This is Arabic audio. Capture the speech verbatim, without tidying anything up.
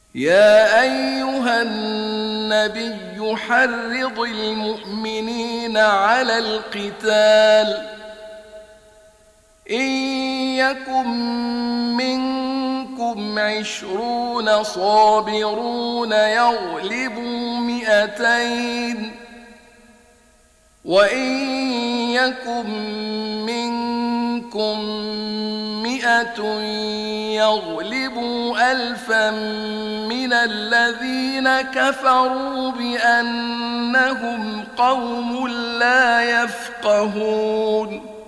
يا أيها النبي حرض المؤمنين على القتال إن يكن منكم عشرون صابرون يغلبوا مئتين وإن يكن منكم مئة يغلبوا ألفا من الذين كفروا بأنهم قوم لا يفقهون